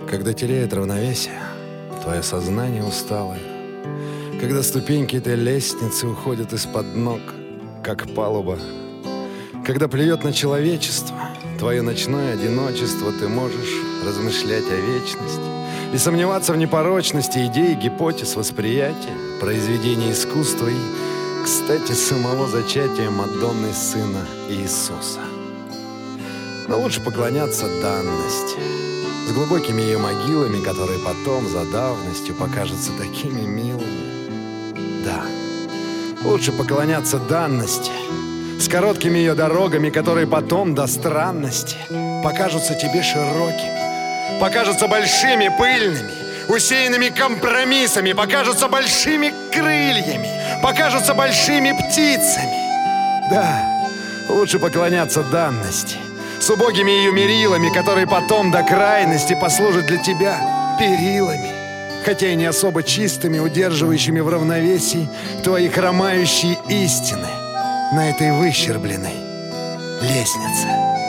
Когда теряет равновесие твое сознание усталое, когда ступеньки этой лестницы уходят из-под ног, как палуба, когда плюет на человечество твое ночное одиночество, ты можешь размышлять о вечности и сомневаться в непорочности идей, гипотез, восприятия, произведений искусства и, кстати, самого зачатия Мадонны Сына Иисуса. Но лучше поклоняться данности, с глубокими ее могилами, которые потом за давностью покажутся такими милыми. Да, лучше поклоняться данности, с короткими ее дорогами, которые потом до странности покажутся тебе широкими, покажутся большими, пыльными, усеянными компромиссами, покажутся большими крыльями, покажутся большими птицами. Да, лучше поклоняться данности, с убогими ее мерилами, которые потом до крайности послужат для тебя перилами, хотя и не особо чистыми, удерживающими в равновесии твои хромающие истины на этой выщербленной лестнице.